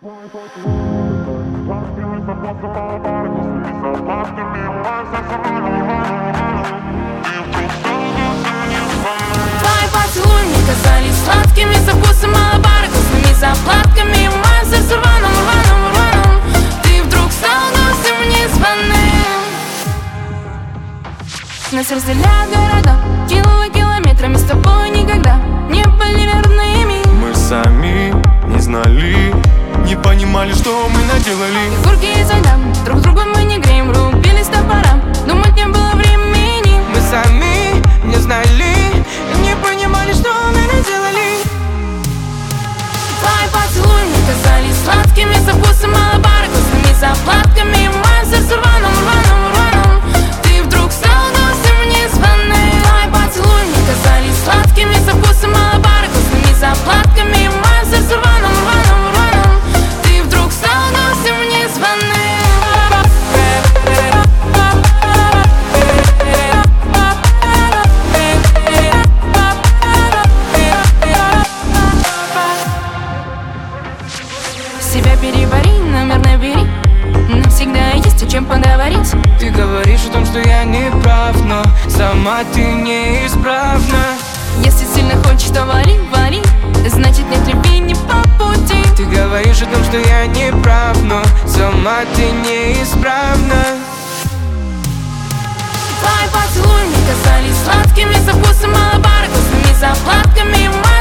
Твои поцелуи мне казались сладкими, со вкусом малобара, вкусными заплатками. Мое сердце рваным, рваным, рваным. Ты вдруг стал гостем незваным. Нас разделяют города километрами, с тобой никогда не были верными. Мы сами не знали, не понимали, что мы наделали. Фигурки изо льда, друг друга мы не греем, рубились топором, думать не было времени. Мы сами не знали, не понимали, что мы наделали. Твои поцелуи мне казались сладкими, со вкусом малобара, вкусными заплатками. Мое сердце рваным, рваным, рваным. Ты вдруг стал гостем незваным. Твои поцелуи мне казались сладкими, со вкусом малобара, вкусными заплатками. Мое сердце рваным, рваным, рваным. Ты вдруг стал гостем незваным. Себя перебори, номер набери. Навсегда есть о чем поговорить. Ты говоришь о том, что я не прав, но сама ты неисправна. Если сильно хочешь, то вали, вали. Значит нет любви не по пути. Ты говоришь о том, что я не прав, но сама ты неисправна. Твои поцелуи мне казались сладкими, со вкусом малобара, вкусными заплатками.